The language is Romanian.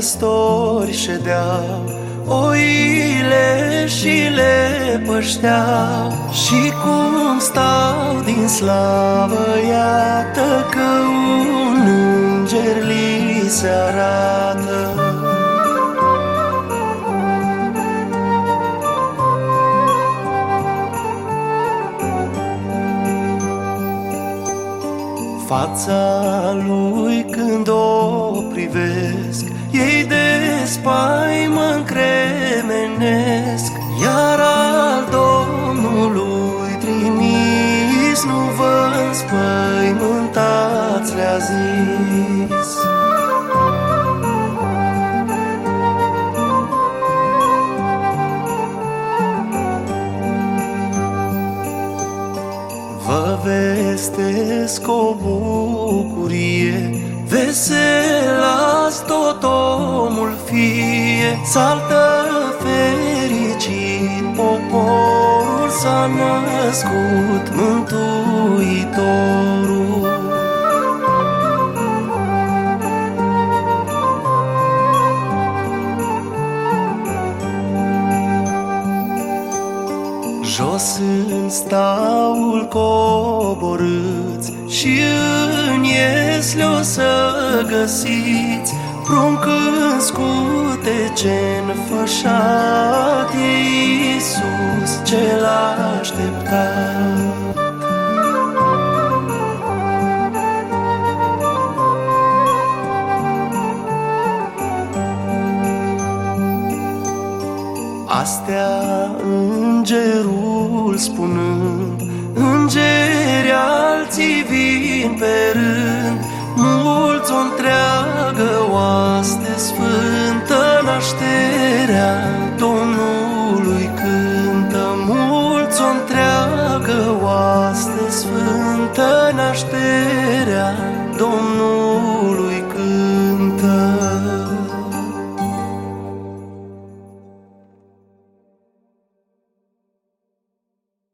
păstori ședeau, oile și le pășteau. Și cum stau din slavă, iată că un înger li se arată. Fața lui când o privesc, ei de spaimă încremenesc. Iar al Domnului trimis, nu vă înspăimântați, le-a zis. Vă vestesc o bucurie, veselați tot omul fie. Saltă fericit, poporul s-a născut, Mântuitorul. Jos în staul coborâți și în iesle o să găsiți prunc în scutece înfășat, e Iisus cel așteptat. Astea îngerul spunând, îngeri alții vin pe rând, mulți o întreagă oaste sfântă, nașterea